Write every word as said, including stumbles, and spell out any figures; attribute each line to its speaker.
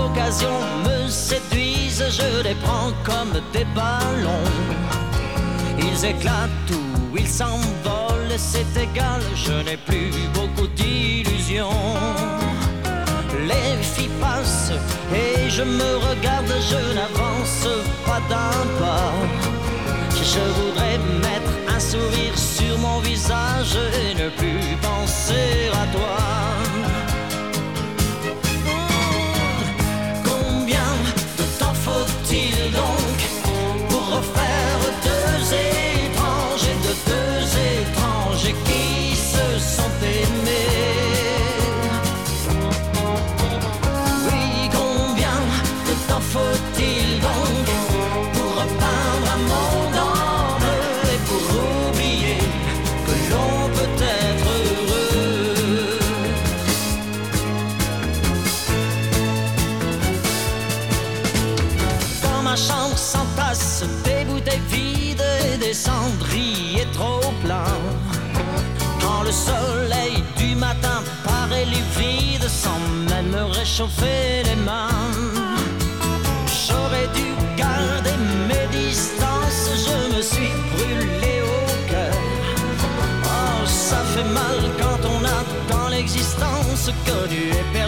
Speaker 1: occasions me séduisent, je les prends comme des ballons. Ils éclatent ou ils s'envolent, c'est égal, je n'ai plus beaucoup d'illusions. Les filles passent et je me regarde, je n'avance pas d'un pas. Je voudrais mettre un sourire sur mon visage et ne plus penser à toi. Combien de temps faut-il donc pour refaire deux étrangers, de deux étrangers qui se sont aimés? Oui, combien de temps faut-il donc pour repeindre un monde en bleu et pour oublier que l'on peut être heureux? Dans ma chambre s'entassent des bouteilles vides et des cendriers trop pleins. Quand le soleil du matin paraît livide sans même me réchauffer les mains, j'aurais dû garder mes distances, je me suis brûlé au cœur. Oh, ça fait mal quand on a dans l'existence connu et perdu